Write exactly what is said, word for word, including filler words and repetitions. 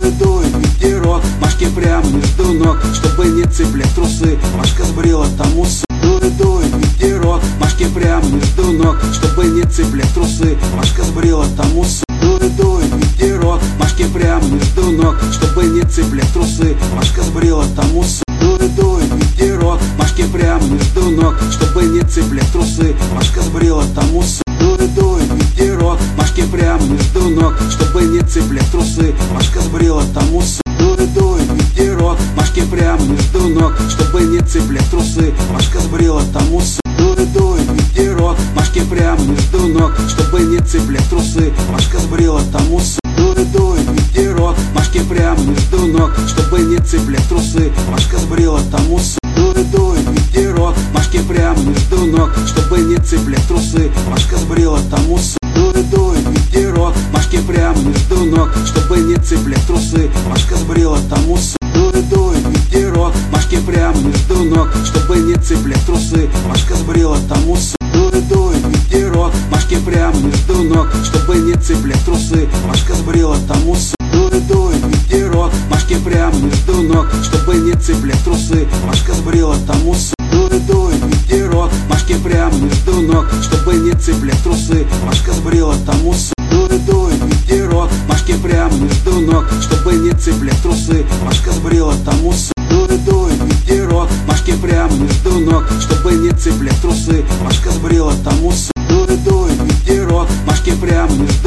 дует ветерок, Машке прям между ног, чтобы не цеплять трусы. Машка сбрила там усы. Дует, дует ветерок, Машке прям между ног, чтобы не цеплять трусы. Машка сбрила там усы. Дует, дует ветерок, Машке прям между ног, чтобы не цеплять трусы. Машка сбрила там усы. Дует, дует ветерок, Машке прям между ног, чтобы не цеплять трусы. Машка сбрила там усы. Дует, дует ветерок, Машке прям между ног, чтобы не цеплять трусы. Машка сбрила там усы. Дует, дует ветерок, Машке прям между ног, чтобы не цеплять трусы. Машка сбрила там усы. Дует, дует ветерок, Машке прям между ног, чтобы не цеплять трусы. Машка сбрила там усы. Дует, дует ветерок, Машке прям между ног, чтобы не цеплять трусы. Машка сбрила там усы. Дует, дует ветерок, Машке прям между ног, чтобы не цеплять трусы. Машка сбрила там усы. Дует, дует ветерок, Машке прям между ног, чтобы не цеплять трусы. Машка сбрила там усы. Дует, дует ветерок, Машке прям между ног, чтобы не цеплять трусы. Машка сбрила там усы. Дует, дует ветерок, Машке прям между ног, чтобы не цеплять трусы. Машка сбрила там усы. Дует, дует ветерок, Машке прям между ног, чтобы не цеплять трусы. Машка сбрила там усы. Дует, дует ветерок, Машке прям между ног, чтобы не цеплять трусы. Машка сбрила там усы. Дует, дует ветерок, Машке прям между ног, чтобы не цеплять трусы. Машка сбрила там усы. Дует, дует ветерок, Машке прям между ног, чтобы не цеплять трусы. Машка сбрила там усы. Дует, дует ветерок, Машке прям между